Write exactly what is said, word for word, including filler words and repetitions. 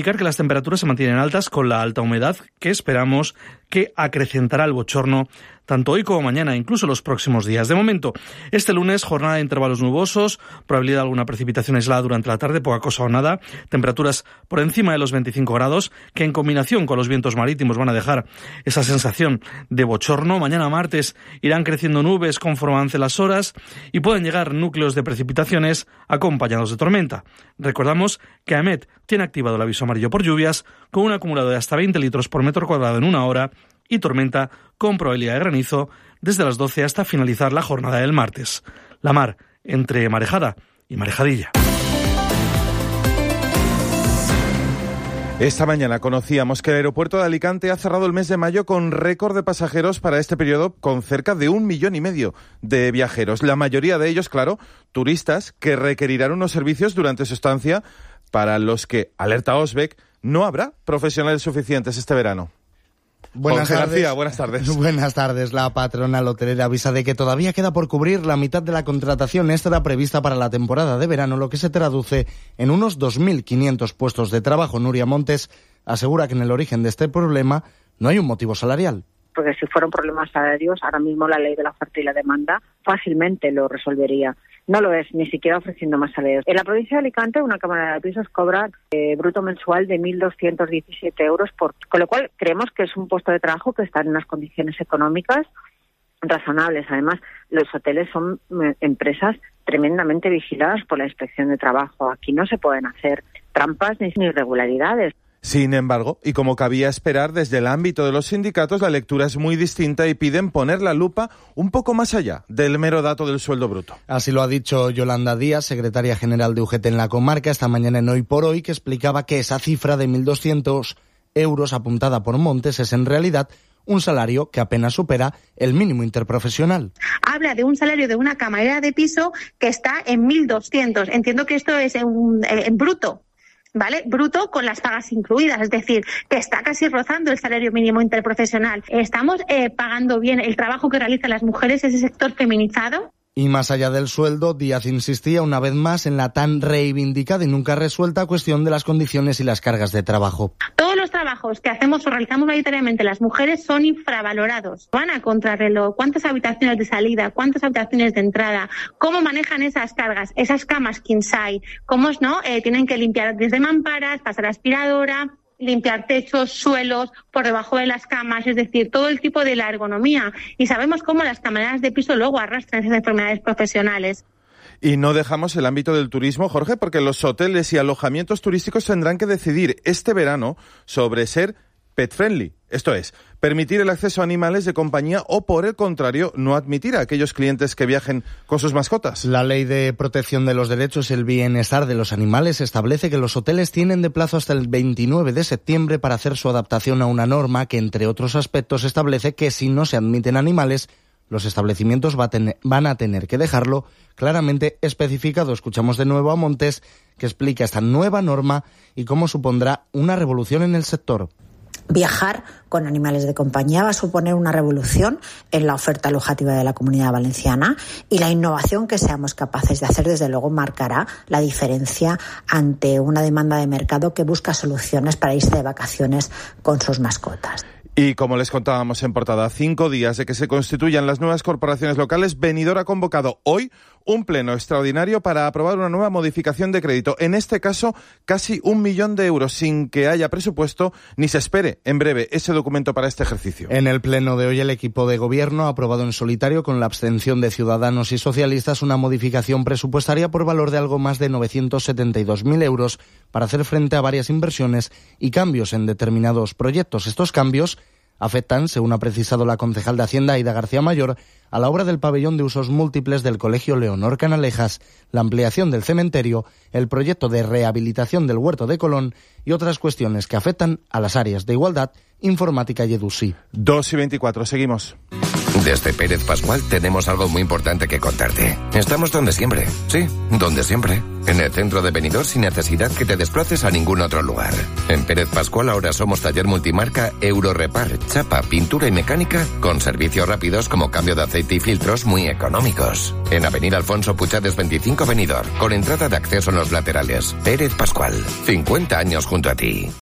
indicar que las temperaturas se mantienen altas con la alta humedad que esperamos que acrecentará el bochorno tanto hoy como mañana, incluso los próximos días. De momento, este lunes, jornada de intervalos nubosos, probabilidad de alguna precipitación aislada durante la tarde, poca cosa o nada, temperaturas por encima de los veinticinco grados, que en combinación con los vientos marítimos van a dejar esa sensación de bochorno. Mañana martes irán creciendo nubes conforme avancen las horas y pueden llegar núcleos de precipitaciones acompañados de tormenta. Recordamos que AEMET tiene activado el aviso amarillo por lluvias con un acumulado de hasta veinte litros por metro cuadrado en una hora y tormenta con probabilidad de granizo desde las doce hasta finalizar la jornada del martes. La mar entre marejada y marejadilla. Esta mañana conocíamos que el aeropuerto de Alicante ha cerrado el mes de mayo con récord de pasajeros para este periodo, con cerca de un millón y medio de viajeros. La mayoría de ellos, claro, turistas que requerirán unos servicios durante su estancia para los que, alerta Osbeck, no habrá profesionales suficientes este verano. Buenas tardes. García, buenas tardes. Buenas tardes. La patronal hotelera avisa de que todavía queda por cubrir la mitad de la contratación extra prevista para la temporada de verano, lo que se traduce en unos dos mil quinientos puestos de trabajo. Nuria Montes asegura que en el origen de este problema no hay un motivo salarial. Porque si fueron problemas salarios, ahora mismo la ley de la oferta y la demanda fácilmente lo resolvería. No lo es, ni siquiera ofreciendo más salarios. En la provincia de Alicante, una cámara de pisos cobra eh, bruto mensual de mil doscientos diecisiete euros, por, con lo cual creemos que es un puesto de trabajo que está en unas condiciones económicas razonables. Además, los hoteles son eh, empresas tremendamente vigiladas por la Inspección de Trabajo. Aquí no se pueden hacer trampas ni irregularidades. Sin embargo, y como cabía esperar desde el ámbito de los sindicatos, la lectura es muy distinta y piden poner la lupa un poco más allá del mero dato del sueldo bruto. Así lo ha dicho Yolanda Díaz, secretaria general de U G T en la comarca, esta mañana en Hoy por Hoy, que explicaba que esa cifra de mil doscientos euros apuntada por Montes es en realidad un salario que apenas supera el mínimo interprofesional. Habla de un salario de una camarera de piso que está en mil doscientos. Entiendo que esto es en, en bruto. ¿Vale? Bruto con las pagas incluidas, es decir, que está casi rozando el salario mínimo interprofesional. ¿Estamos eh, pagando bien el trabajo que realizan las mujeres, ese sector feminizado? Y más allá del sueldo, Díaz insistía una vez más en la tan reivindicada y nunca resuelta cuestión de las condiciones y las cargas de trabajo. Todos los trabajos que hacemos o realizamos mayoritariamente las mujeres son infravalorados. Van a contrarreloj. ¿Cuántas habitaciones de salida? ¿Cuántas habitaciones de entrada? ¿Cómo manejan esas cargas? Esas camas king size. ¿Cómo no? Eh, tienen que limpiar desde mamparas, pasar aspiradora, limpiar techos, suelos, por debajo de las camas, es decir, todo el tipo de la ergonomía. Y sabemos cómo las camareras de piso luego arrastran esas enfermedades profesionales. Y no dejamos el ámbito del turismo, Jorge, porque los hoteles y alojamientos turísticos tendrán que decidir este verano sobre ser pet friendly, esto es, permitir el acceso a animales de compañía o, por el contrario, no admitir a aquellos clientes que viajen con sus mascotas. La Ley de Protección de los Derechos y el Bienestar de los Animales establece que los hoteles tienen de plazo hasta el veintinueve de septiembre para hacer su adaptación a una norma que, entre otros aspectos, establece que si no se admiten animales, los establecimientos va a tener, van a tener que dejarlo claramente especificado. Escuchamos de nuevo a Montes, que explica esta nueva norma y cómo supondrá una revolución en el sector. Viajar con animales de compañía va a suponer una revolución en la oferta alojativa de la Comunidad Valenciana y la innovación que seamos capaces de hacer, desde luego, marcará la diferencia ante una demanda de mercado que busca soluciones para irse de vacaciones con sus mascotas. Y como les contábamos en portada, cinco días de que se constituyan las nuevas corporaciones locales, Benidorm ha convocado hoy un pleno extraordinario para aprobar una nueva modificación de crédito. En este caso, casi un millón de euros, sin que haya presupuesto ni se espere en breve ese documento para este ejercicio. En el pleno de hoy, el equipo de gobierno ha aprobado en solitario, con la abstención de Ciudadanos y Socialistas, una modificación presupuestaria por valor de algo más de novecientos setenta y dos mil euros para hacer frente a varias inversiones y cambios en determinados proyectos. Estos cambios afectan, según ha precisado la concejal de Hacienda, Aida García Mayor, a la obra del pabellón de usos múltiples del Colegio Leonor Canalejas, la ampliación del cementerio, el proyecto de rehabilitación del Huerto de Colón y otras cuestiones que afectan a las áreas de igualdad, informática y EDUSI. dos y veinticuatro, seguimos. Desde Pérez Pascual tenemos algo muy importante que contarte. Estamos donde siempre, sí, donde siempre. En el centro de Benidorm, sin necesidad que te desplaces a ningún otro lugar. En Pérez Pascual ahora somos taller multimarca Eurorepar, chapa, pintura y mecánica, con servicios rápidos como cambio de aceite y filtros muy económicos. En Avenida Alfonso Puchades veinticinco Benidorm, con entrada de acceso en los laterales. Pérez Pascual, cincuenta años junto a ti.